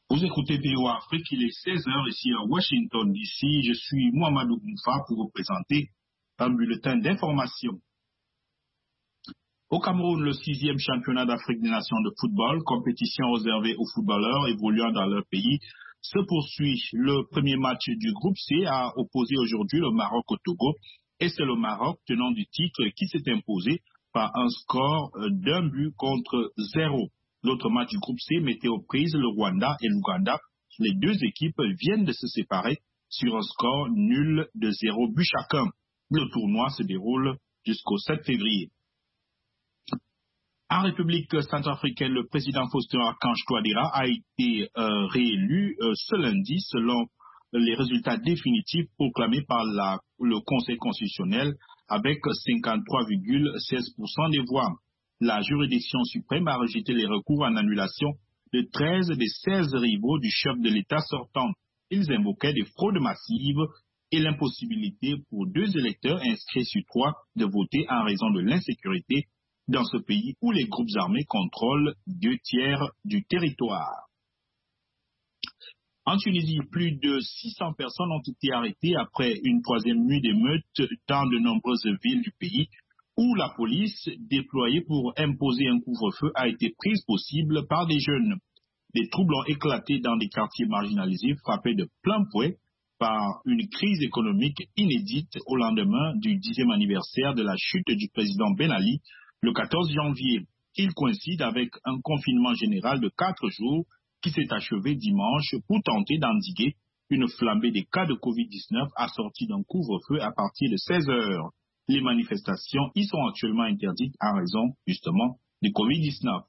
Vous écoutez VOA Afrique, il est 16 heures ici à Washington DC. Je suis Mohamedou Boumfa pour vous présenter un bulletin d'information. Au Cameroun, le 6e championnat d'Afrique des Nations de football, compétition réservée aux footballeurs évoluant dans leur pays, se poursuit. Le premier match du groupe C a opposé aujourd'hui le Maroc au Togo et c'est le Maroc, tenant du titre, qui s'est imposé par un score d'un but contre 0. L'autre match du groupe C mettait aux prises le Rwanda et l'Ouganda. Les deux équipes viennent de se séparer sur un score nul de 0 but chacun. Le tournoi se déroule jusqu'au 7 février. En République centrafricaine, le président Faustin Archange Touadéra a été réélu ce lundi selon les résultats définitifs proclamés par le Conseil constitutionnel avec 53,16% des voix. La juridiction suprême a rejeté les recours en annulation de 13 des 16 rivaux du chef de l'État sortant. Ils invoquaient des fraudes massives et l'impossibilité pour 2 électeurs inscrits sur 3 de voter en raison de l'insécurité dans ce pays où les groupes armés contrôlent 2 tiers du territoire. En Tunisie, plus de 600 personnes ont été arrêtées après une 3e nuit d'émeutes dans de nombreuses villes du pays où la police, déployée pour imposer un couvre-feu, a été prise pour cible par des jeunes. Des troubles ont éclaté dans des quartiers marginalisés frappés de plein fouet par une crise économique inédite au lendemain du 10e anniversaire de la chute du président Ben Ali, le 14 janvier. Il coïncide avec un confinement général de 4 jours qui s'est achevé dimanche pour tenter d'endiguer une flambée des cas de Covid-19 assortie d'un couvre-feu à partir de 16 heures. Les manifestations y sont actuellement interdites en raison, justement, du Covid-19.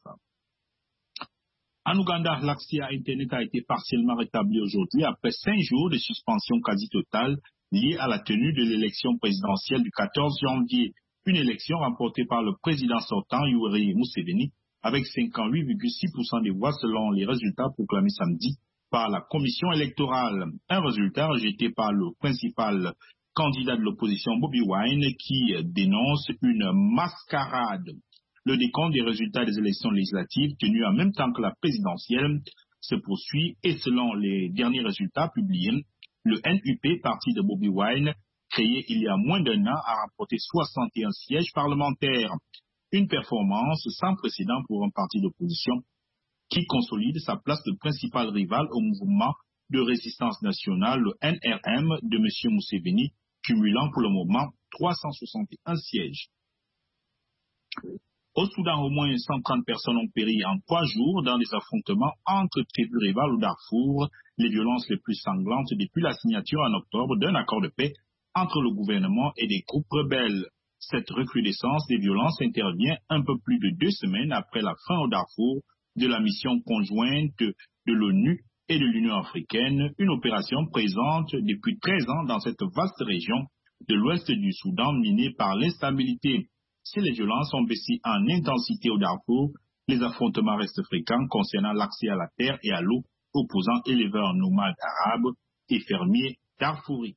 En Ouganda, l'accès à Internet a été partiellement rétabli aujourd'hui après 5 jours de suspension quasi totale liée à la tenue de l'élection présidentielle du 14 janvier. Une élection remportée par le président sortant, Yoweri Museveni, avec 58,6% des voix selon les résultats proclamés samedi par la commission électorale. Un résultat rejeté par le principal candidat de l'opposition Bobi Wine qui dénonce une mascarade. Le décompte des résultats des élections législatives tenues en même temps que la présidentielle se poursuit et selon les derniers résultats publiés, le NUP, parti de Bobi Wine, créé il y a moins d'1 an, a remporté 61 sièges parlementaires. Une performance sans précédent pour un parti d'opposition qui consolide sa place de principal rival au mouvement de résistance nationale, le NRM de M. Museveni, cumulant pour le moment 361 sièges. Au Soudan, au moins 130 personnes ont péri en 3 jours dans des affrontements entre tribus rivales au Darfour, les violences les plus sanglantes depuis la signature en octobre d'un accord de paix entre le gouvernement et des groupes rebelles. Cette recrudescence des violences intervient un peu plus de 2 semaines après la fin au Darfour de la mission conjointe de l'ONU et de l'Union africaine, une opération présente depuis 13 ans dans cette vaste région de l'ouest du Soudan minée par l'instabilité. Si les violences ont baissé en intensité au Darfour, les affrontements restent fréquents concernant l'accès à la terre et à l'eau opposant éleveurs nomades arabes et fermiers darfouris.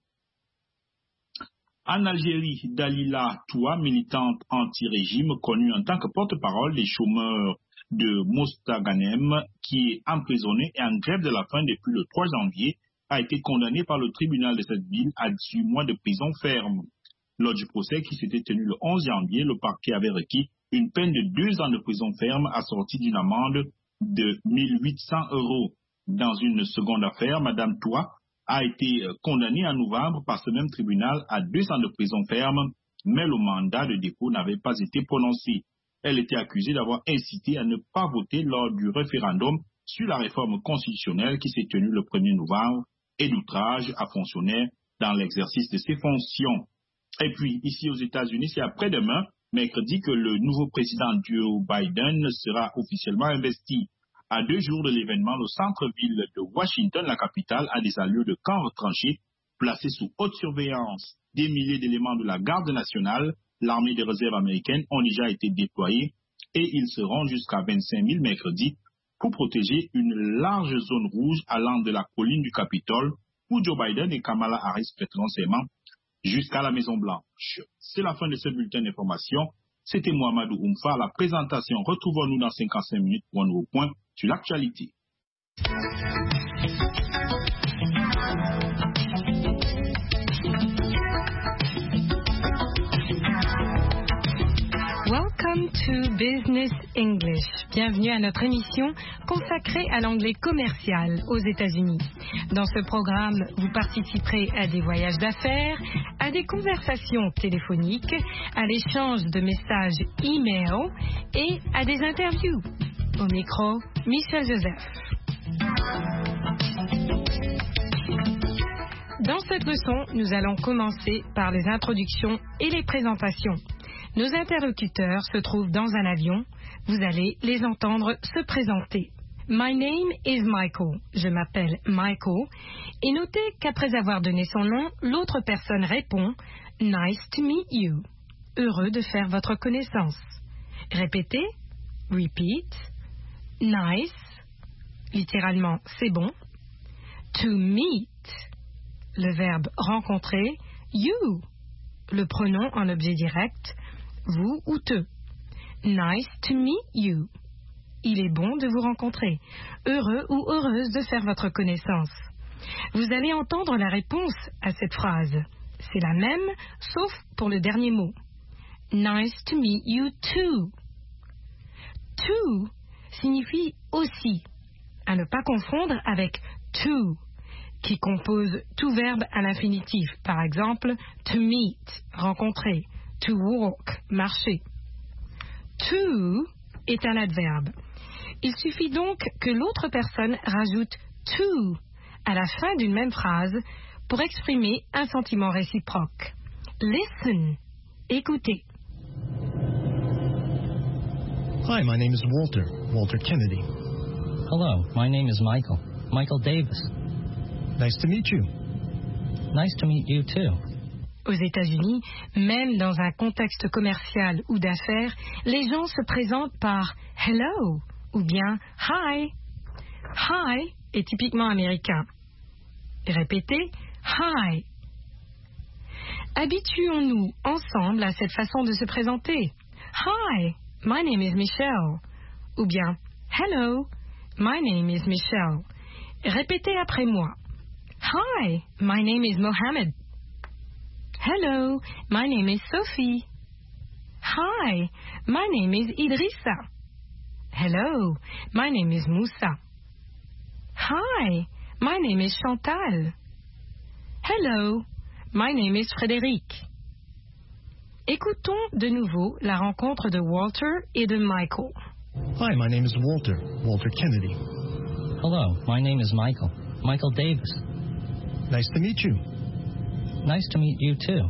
En Algérie, Dalila Toua, militante anti-régime connue en tant que porte-parole des chômeurs de Mostaganem, qui est emprisonnée et en grève de la faim depuis le 3 janvier, a été condamnée par le tribunal de cette ville à 18 mois de prison ferme. Lors du procès qui s'était tenu le 11 janvier, le parquet avait requis une peine de 2 ans de prison ferme assortie d'une amende de 1 800 €. Dans une seconde affaire, Madame Toua a été condamnée en novembre par ce même tribunal à 2 ans de prison ferme, mais le mandat de dépôt n'avait pas été prononcé. Elle était accusée d'avoir incité à ne pas voter lors du référendum sur la réforme constitutionnelle qui s'est tenue le 1er novembre et d'outrage à fonctionnaires dans l'exercice de ses fonctions. Et puis, ici aux États-Unis, c'est après-demain, mercredi, que le nouveau président Joe Biden sera officiellement investi. À 2 jours de l'événement, le centre-ville de Washington, la capitale, a des allures de camps retranchés, placés sous haute surveillance. Des milliers d'éléments de la garde nationale, l'armée des réserves américaines, ont déjà été déployés et ils seront jusqu'à 25 000 mercredi pour protéger une large zone rouge allant de la colline du Capitole où Joe Biden et Kamala Harris prêteront serment jusqu'à la Maison-Blanche. C'est la fin de ce bulletin d'information. C'était Mohamedou Boumfa à la présentation. Retrouvons-nous dans 55 minutes pour un nouveau point sur l'actualité. Welcome to Business English. Bienvenue à notre émission consacrée à l'anglais commercial aux États-Unis. Dans ce programme, vous participerez à des voyages d'affaires, à des conversations téléphoniques, à l'échange de messages e-mail et à des interviews. Au micro, Michel Joseph. Dans cette leçon, nous allons commencer par les introductions et les présentations. Nos interlocuteurs se trouvent dans un avion. Vous allez les entendre se présenter. My name is Michael. Je m'appelle Michael. Et notez qu'après avoir donné son nom, l'autre personne répond Nice to meet you. Heureux de faire votre connaissance. Répétez. Repeat. Nice. Littéralement, c'est bon. To meet. Le verbe rencontrer. You. Le pronom en objet direct. Vous ou te. Nice to meet you. Il est bon de vous rencontrer. Heureux ou heureuse de faire votre connaissance. Vous allez entendre la réponse à cette phrase. C'est la même, sauf pour le dernier mot. Nice to meet you too. To signifie aussi. À ne pas confondre avec to, qui compose tout verbe à l'infinitif. Par exemple, to meet, rencontrer. To walk, marcher. To est un adverbe. Il suffit donc que l'autre personne rajoute to à la fin d'une même phrase pour exprimer un sentiment réciproque. Listen, écoutez. Hi, my name is Walter Kennedy. Hello, my name is Michael Davis. Nice to meet you. Nice to meet you too. Aux États-Unis, même dans un contexte commercial ou d'affaires, les gens se présentent par hello ou bien hi. Hi est typiquement américain. Répétez hi. Habituons-nous ensemble à cette façon de se présenter. Hi, my name is Michelle. Ou bien hello, my name is Michelle. Répétez après moi. Hi, my name is Mohammed. Hello, my name is Sophie. Hi, my name is Idrissa. Hello, my name is Moussa. Hi, my name is Chantal. Hello, my name is Frédéric. Écoutons de nouveau la rencontre de Walter et de Michael. Hi, my name is Walter Kennedy. Hello, my name is Michael Davis. Nice to meet you. Nice to meet you too.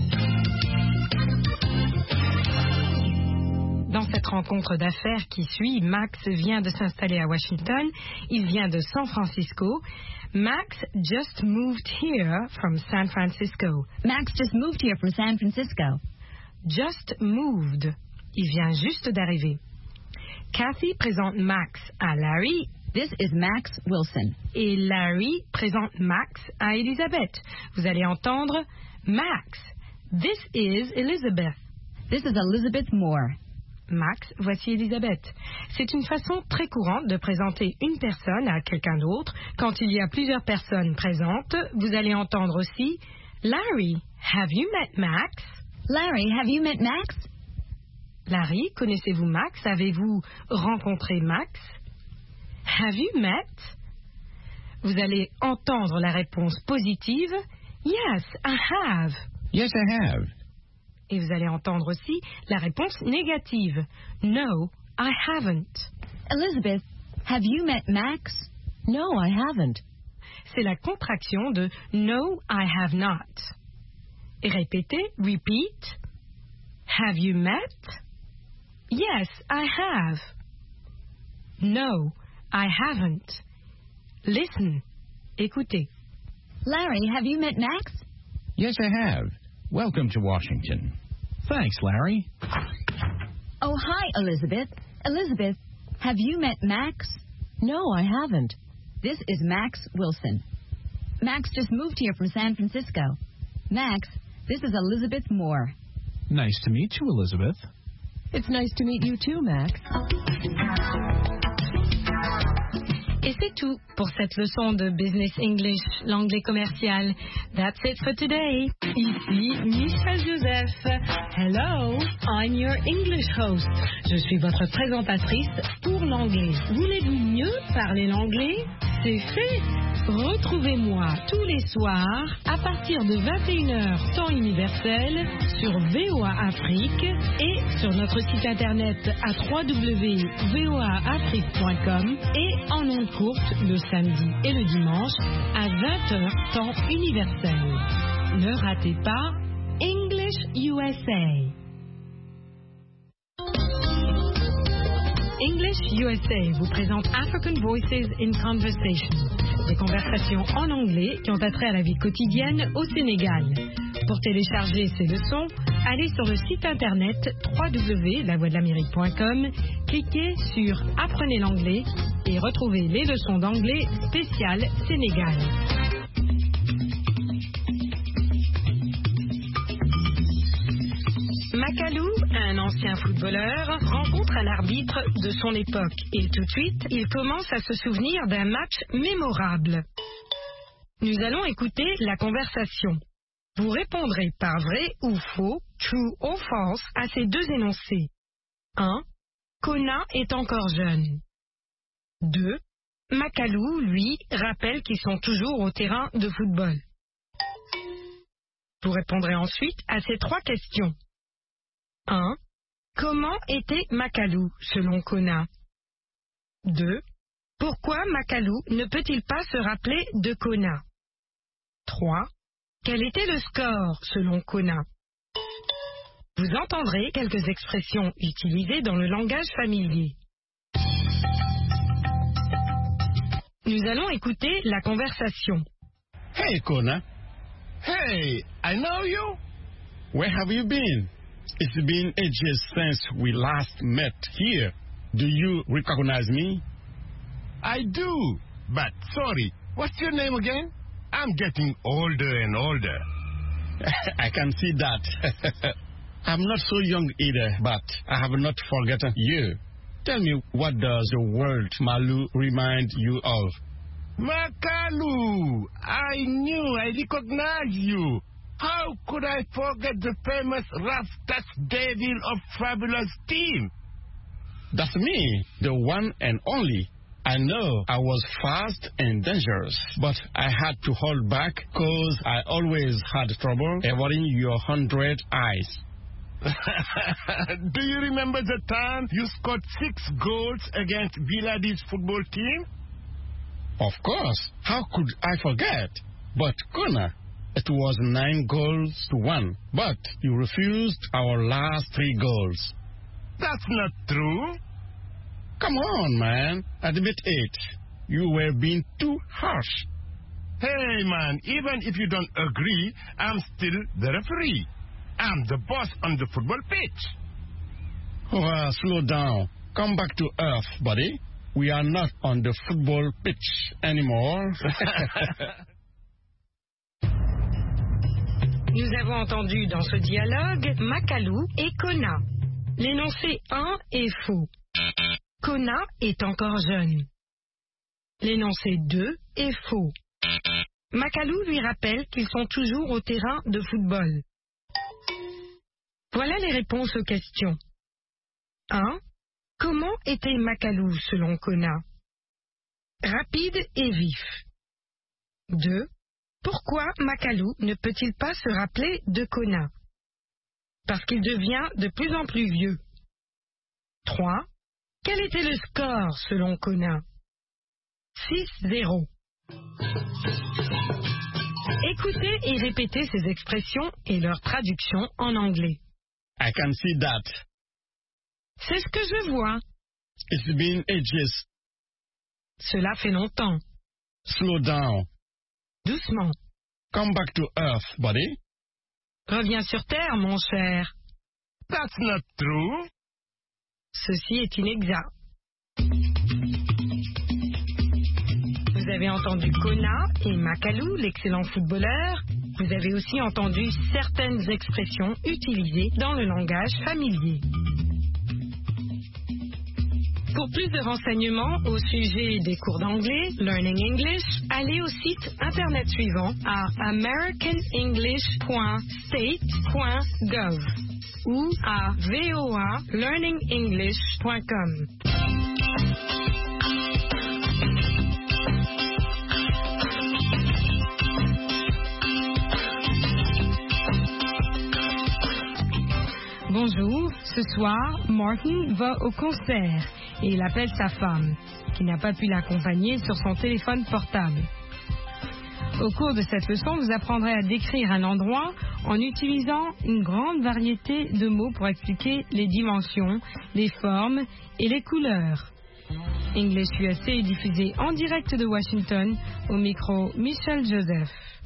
Dans cette rencontre d'affaires qui suit, Max vient de s'installer à Washington. Il vient de San Francisco. Max just moved here from San Francisco. Max just moved here from San Francisco. Just moved. Il vient juste d'arriver. Kathy présente Max à Larry. This is Max Wilson. Et Larry présente Max à Elizabeth. Vous allez entendre Max. This is Elizabeth. This is Elizabeth Moore. Max, voici Elizabeth. C'est une façon très courante de présenter une personne à quelqu'un d'autre. Quand il y a plusieurs personnes présentes, vous allez entendre aussi Larry, have you met Max? Larry, have you met Max? Larry, connaissez-vous Max? Avez-vous rencontré Max? Have you met? Vous allez entendre la réponse positive. Yes, I have. Yes, I have. Et vous allez entendre aussi la réponse négative. No, I haven't. Elizabeth, have you met Max? No, I haven't. C'est la contraction de No, I have not. Et répétez, repeat. Have you met? Yes, I have. No, I haven't. Listen. Écoutez. Larry, have you met Max? Yes, I have. Welcome to Washington. Thanks, Larry. Oh, hi, Elizabeth. Elizabeth, have you met Max? No, I haven't. This is Max Wilson. Max just moved here from San Francisco. Max, this is Elizabeth Moore. Nice to meet you, Elizabeth. It's nice to meet you too, Max. Et c'est tout pour cette leçon de Business English, l'anglais commercial. That's it for today. Ici Michel Joseph. Hello, I'm your English host. Je suis votre présentatrice pour l'anglais. Voulez-vous mieux parler l'anglais? C'est fait. Retrouvez-moi tous les soirs à partir de 21h temps universel sur VOA Afrique et sur notre site internet à www.voaafrique.com et en ondes courtes le samedi et le dimanche à 20h temps universel. Ne ratez pas English USA. English USA vous présente African Voices in Conversation, des conversations en anglais qui ont attrait à la vie quotidienne au Sénégal. Pour télécharger ces leçons, allez sur le site internet www.lavoixdelamérique.com, cliquez sur Apprenez l'anglais et retrouvez les leçons d'anglais spéciales Sénégal. Macalou, un ancien footballeur, rencontre un arbitre de son époque et tout de suite, il commence à se souvenir d'un match mémorable. Nous allons écouter la conversation. Vous répondrez par vrai ou faux, true or false, à ces deux énoncés. 1. Kona est encore jeune. 2. Macalou, lui, rappelle qu'ils sont toujours au terrain de football. Vous répondrez ensuite à ces trois questions. 1. Comment était Macalou, selon Kona? 2. Pourquoi Macalou ne peut-il pas se rappeler de Kona? 3. Quel était le score, selon Kona? Vous entendrez quelques expressions utilisées dans le langage familier. Nous allons écouter la conversation. Hey, Kona. Hey, I know you. Where have you been? It's been ages since we last met here. Do you recognize me? I do, but sorry, what's your name again? I'm getting older and older. I can see that. I'm not so young either, but I have not forgotten you. Tell me, what does the word Malu remind you of? Makalu! I knew I recognized you. How could I forget the famous Rough Touch Devil of Fabulous Team? That's me, the one and only. I know I was fast and dangerous, but I had to hold back because I always had trouble avoiding your 100 eyes. Do you remember the time you scored 6 goals against Villadis football team? Of course. How could I forget? But, Kona, it was 9-1, but you refused our last 3 goals. That's not true. Come on, man. Admit it. You were being too harsh. Hey, man, even if you don't agree, I'm still the referee. I'm the boss on the football pitch. Oh, slow down. Come back to earth, buddy. We are not on the football pitch anymore. Nous avons entendu dans ce dialogue Macalou et Kona. L'énoncé 1 est faux. Kona est encore jeune. L'énoncé 2 est faux. Macalou lui rappelle qu'ils sont toujours au terrain de football. Voilà les réponses aux questions. 1. Comment était Macalou selon Kona? Rapide et vif. 2. Pourquoi Macalou ne peut-il pas se rappeler de Kona? Parce qu'il devient de plus en plus vieux. 3. Quel était le score selon Kona? 6-0. Écoutez et répétez ces expressions et leur traduction en anglais. I can see that. C'est ce que je vois. It's been ages. Cela fait longtemps. Slow down. Doucement. Come back to earth, buddy. Reviens sur terre, mon cher. That's not true. Ceci est inexact. Vous avez entendu Kona et Macalou, l'excellent footballeur. Vous avez aussi entendu certaines expressions utilisées dans le langage familier. Pour plus de renseignements au sujet des cours d'anglais, Learning English, allez au site internet suivant à americanenglish.state.gov ou à voalearningenglish.com. Bonjour, ce soir, Martin va au concert et il appelle sa femme, qui n'a pas pu l'accompagner sur son téléphone portable. Au cours de cette leçon, vous apprendrez à décrire un endroit en utilisant une grande variété de mots pour expliquer les dimensions, les formes et les couleurs. English USA est diffusé en direct de Washington, au micro Michel Joseph.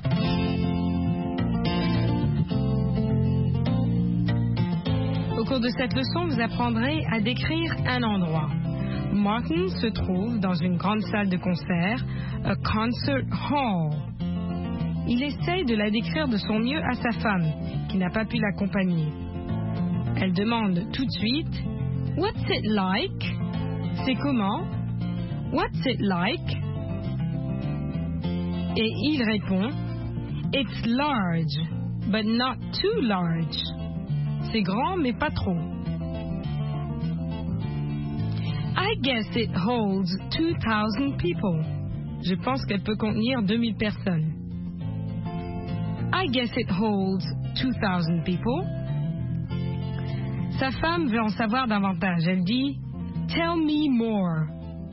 Au cours de cette leçon, vous apprendrez à décrire un endroit. Martin se trouve dans une grande salle de concert, a concert hall. Il essaye de la décrire de son mieux à sa femme, qui n'a pas pu l'accompagner. Elle demande tout de suite « What's it like ?» C'est comment? « What's it like ?» Et il répond « It's large, but not too large. » C'est grand, mais pas trop. I guess it holds 2,000 people. Je pense qu'elle peut contenir 2000 personnes. I guess it holds 2,000 people. Sa femme veut en savoir davantage. Elle dit, Tell me more.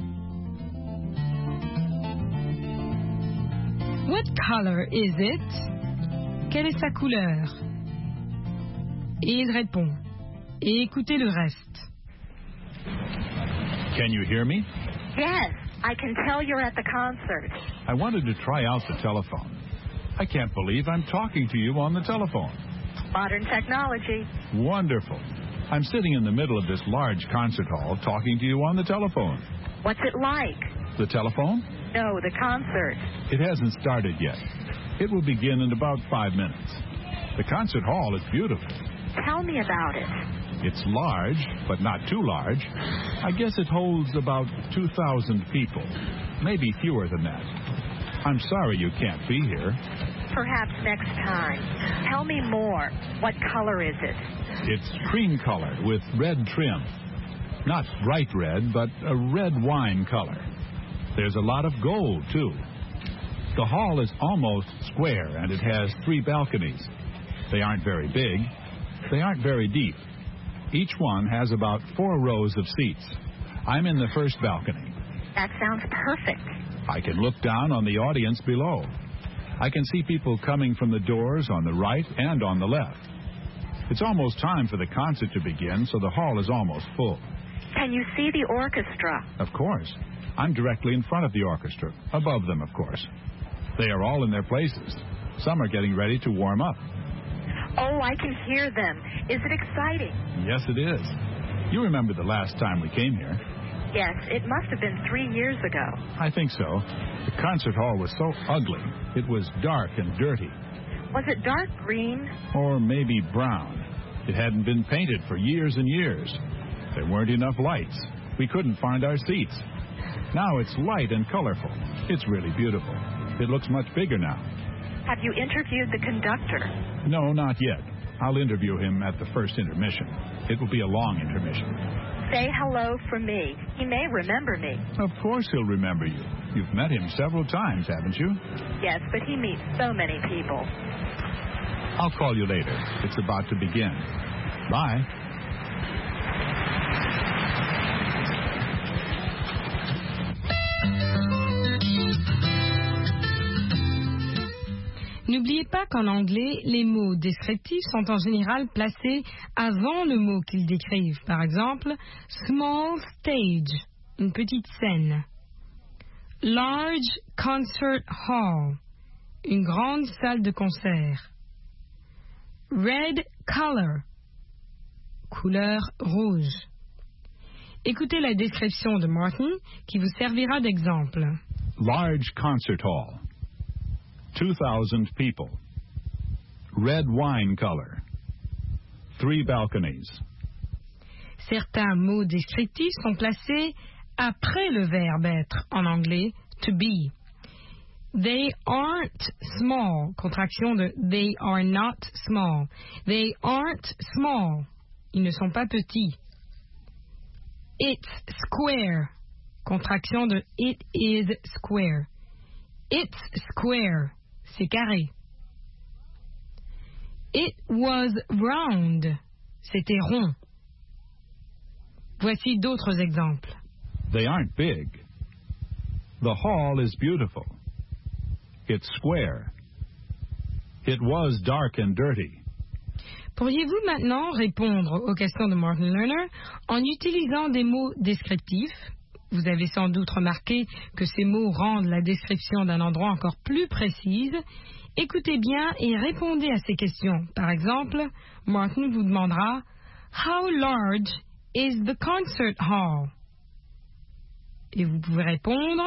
What color is it? Quelle est sa couleur? Et il répond. Et écoutez le reste. Can you hear me? Yes, I can tell you're at the concert. I wanted to try out the telephone. I can't believe I'm talking to you on the telephone. Modern technology. Wonderful. I'm sitting in the middle of this large concert hall talking to you on the telephone. What's it like? The telephone? No, the concert. It hasn't started yet. It will begin in about 5 minutes. The concert hall is beautiful. Tell me about it. It's large, but not too large. I guess it holds about 2,000 people, maybe fewer than that. I'm sorry you can't be here. Perhaps next time. Tell me more. What color is it? It's cream color with red trim. Not bright red, but a red wine color. There's a lot of gold, too. The hall is almost square, and it has 3 balconies. They aren't very big. They aren't very deep. Each one has about 4 rows of seats. I'm in the first balcony. That sounds perfect. I can look down on the audience below. I can see people coming from the doors on the right and on the left. It's almost time for the concert to begin, so the hall is almost full. Can you see the orchestra? Of course. I'm directly in front of the orchestra, above them, of course. They are all in their places. Some are getting ready to warm up. Oh, I can hear them. Is it exciting? Yes, it is. You remember the last time we came here? Yes, it must have been 3 years ago. I think so. The concert hall was so ugly. It was dark and dirty. Was it dark green? Or maybe brown. It hadn't been painted for years and years. There weren't enough lights. We couldn't find our seats. Now it's light and colorful. It's really beautiful. It looks much bigger now. Have you interviewed the conductor? No, not yet. I'll interview him at the first intermission. It will be a long intermission. Say hello from me. He may remember me. Of course he'll remember you. You've met him several times, haven't you? Yes, but he meets so many people. I'll call you later. It's about to begin. Bye. N'oubliez pas qu'en anglais, les mots descriptifs sont en général placés avant le mot qu'ils décrivent. Par exemple, small stage, une petite scène. Large concert hall, une grande salle de concert. Red color, couleur rouge. Écoutez la description de Martin qui vous servira d'exemple. Large concert hall. 2,000 people. Red wine color. 3 balconies. Certains mots descriptifs sont placés après le verbe être, en anglais to be. They aren't small, contraction de they are not small. They aren't small, ils ne sont pas petits. It's square, contraction de it is square. It's square, c'est carré. It was round, c'était rond. Voici d'autres exemples. They aren't big. The hall is beautiful. It's square. It was dark and dirty. Pourriez-vous maintenant répondre aux questions de Martin Lerner en utilisant des mots descriptifs? Vous avez sans doute remarqué que ces mots rendent la description d'un endroit encore plus précise. Écoutez bien et répondez à ces questions. Par exemple, Martin vous demandera « How large is the concert hall? » Et vous pouvez répondre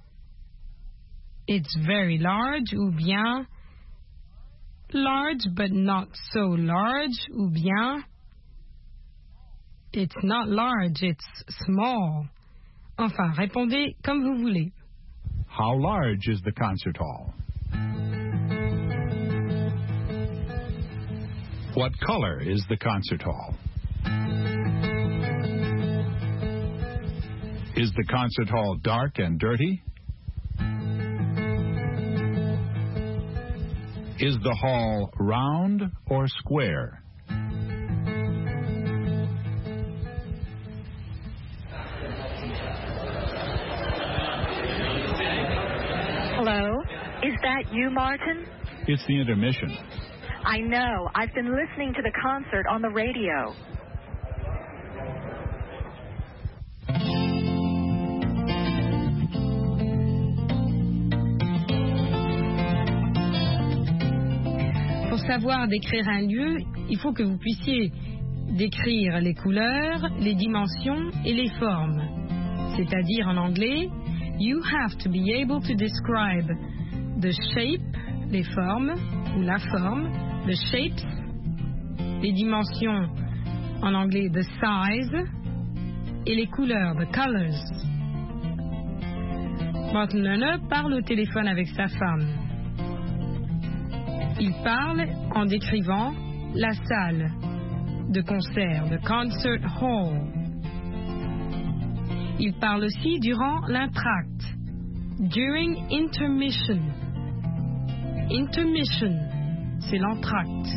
« It's very large » ou bien « Large but not so large » ou bien « It's not large, it's small ». Enfin, répondez comme vous voulez. How large is the concert hall? What color is the concert hall? Is the concert hall dark and dirty? Is the hall round or square? Hello? Is that you, Martin? It's the intermission. I know. I've been listening to the concert on the radio. Pour savoir décrire un lieu, il faut que vous puissiez décrire les couleurs, les dimensions et les formes. C'est-à-dire en anglais, you have to be able to describe the shape, les formes, ou la forme, the shapes, les dimensions, en anglais the size, et les couleurs, the colors. Martin Lerner parle au téléphone avec sa femme. Il parle en décrivant la salle de concert, the concert hall. Il parle aussi durant l'entracte, during intermission. Intermission, c'est l'entracte.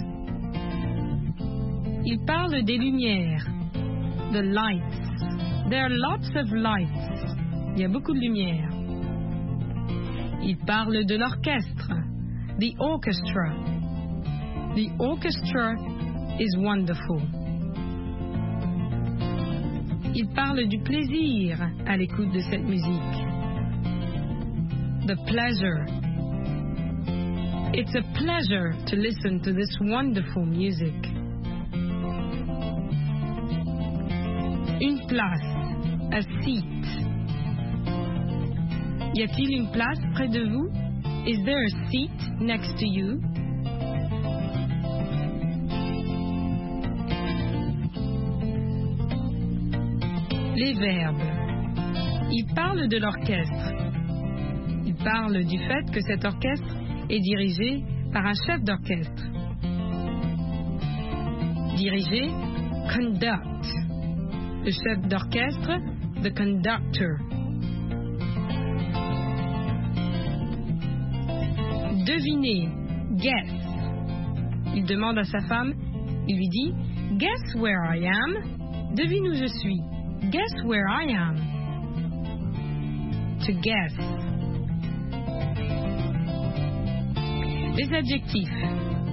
Il parle des lumières, the lights. There are lots of lights. Il y a beaucoup de lumière. Il parle de l'orchestre, the orchestra. The orchestra is wonderful. Il parle du plaisir à l'écoute de cette musique. The pleasure. It's a pleasure to listen to this wonderful music. Une place, a seat. Y a-t-il une place près de vous? Is there a seat next to you? Les verbes. Il parle de l'orchestre. Il parle du fait que cet orchestre est dirigé par un chef d'orchestre. Diriger, conduct. Le chef d'orchestre, the conductor. Deviner, guess. Il demande à sa femme, il lui dit, guess where I am? Devine où je suis. Guess where I am. To guess. Les adjectifs.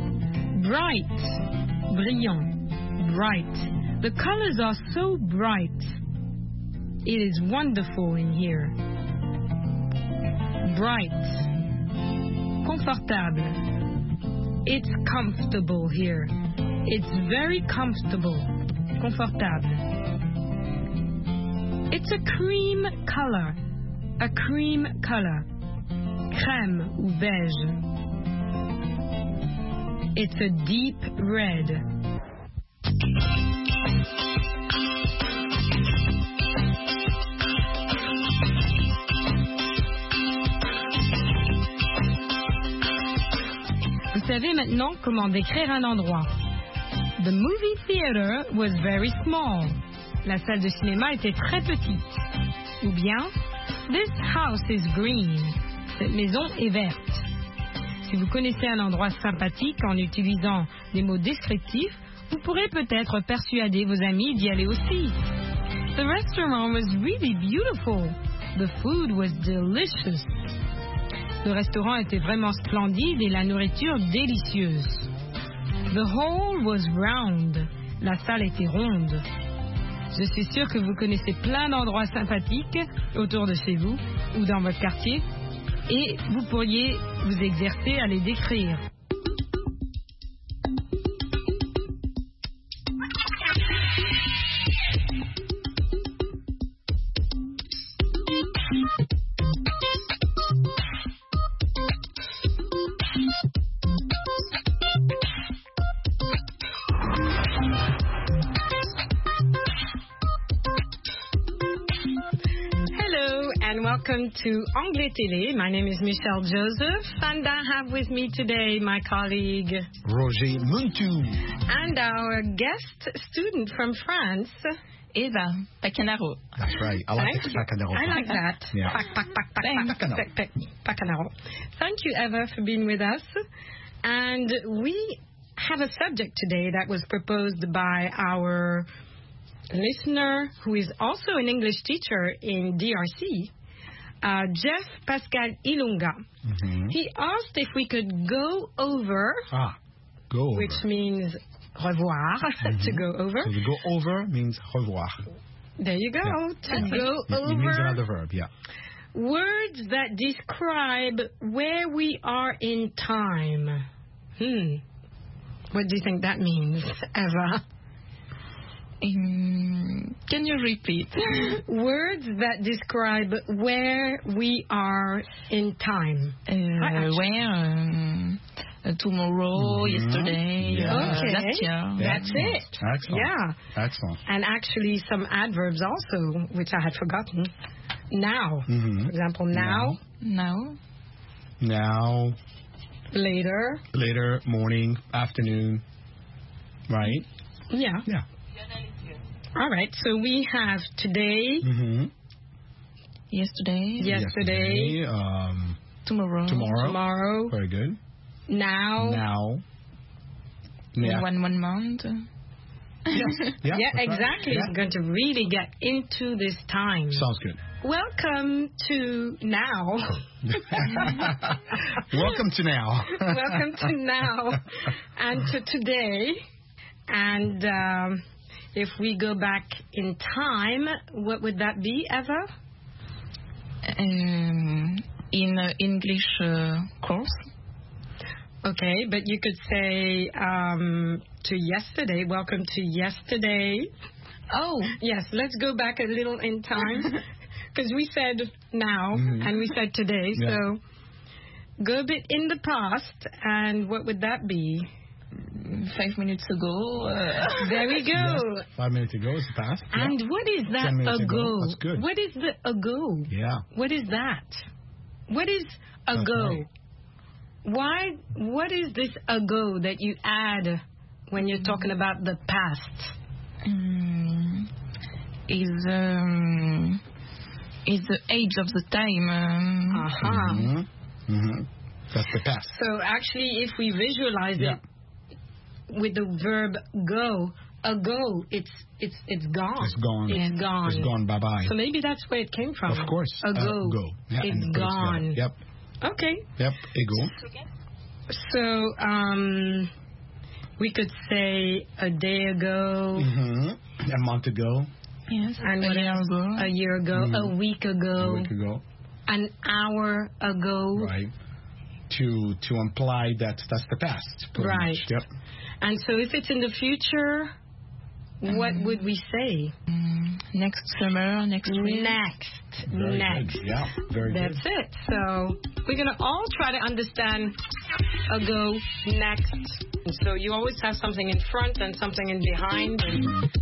Bright, brillant, bright. The colors are so bright. It is wonderful in here. Bright. Confortable. It's comfortable here. It's very comfortable. Confortable. It's a cream color. A cream color. Crème ou beige. It's a deep red. savez maintenant comment décrire un endroit. The movie theater was very small. La salle de cinéma était très petite. Ou bien, this house is green. Cette maison est verte. Si vous connaissez un endroit sympathique en utilisant des mots descriptifs, vous pourrez peut-être persuader vos amis d'y aller aussi. The restaurant was really beautiful. The food was delicious. Le restaurant était vraiment splendide et la nourriture délicieuse. The hall was round. La salle était ronde. Je suis sûre que vous connaissez plein d'endroits sympathiques autour de chez vous ou dans votre quartier et vous pourriez vous exercer à les décrire. Welcome to Anglais Télé. My name is Michelle Joseph, and I have with me today my colleague Roger Muntu. And our guest student from France, Eva Pacanaro. That's right. I like Pacanaro. I like that. Yeah. Pacanaro. Thank you, Eva, for being with us. And we have a subject today that was proposed by our listener, who is also an English teacher in DRC. Jeff Pascal Ilunga. Mm-hmm. He asked if we could go over. Go over. Which means revoir, to go over. So to go over means revoir. There you go. Yeah. To go over. It means another verb, yeah. Words that describe where we are in time. What do you think that means, Eva? Can you repeat? Words that describe where we are in time. Where? Tomorrow, yesterday, last year. That's it. Excellent. Yeah. Excellent. And actually some adverbs also, which I had forgotten. Now. For example, now. Now. Later. Later, morning, afternoon. Right? Yeah. Yeah. All right, so we have today, yesterday, tomorrow, very good, now, yeah. one month. Yes. Yeah, exactly. Yeah. We're going to really get into this time. Sounds good. Welcome to now. Welcome to now. Welcome to now and to today. And if we go back in time, what would that be, Eva? In English course. Okay, but you could say to yesterday. Welcome to yesterday. Oh. Yes, let's go back a little in time. Because we said now and we said today. Yeah. So go a bit in the past, and what would that be? 5 minutes ago. There we go. Yeah, 5 minutes ago is the past. And yeah. what is that ago? That's good. What is the ago? Yeah. What is that? What is ago? Right. Why? What is this ago that you add when you're talking about the past? Is the age of the time. That's the past. So actually, if we visualize it with the verb go, ago, it's gone. It's gone. It's gone. It's gone. Bye bye. So maybe that's where it came from. Of course. Ago. Go. Yeah, it's gone. Yep. Okay. Yep. Ego. So we could say a day ago. A month ago. Yes. And a year ago. A year ago. A week ago. A week ago. An hour ago. Right. To imply that's the past. Right. Much. Yep. And so if it's in the future, what would we say? Next summer, next week. Very next. Good. Yeah, very That's good. it. So we're going to all try to understand ago, next. So you always have something in front and something in behind. And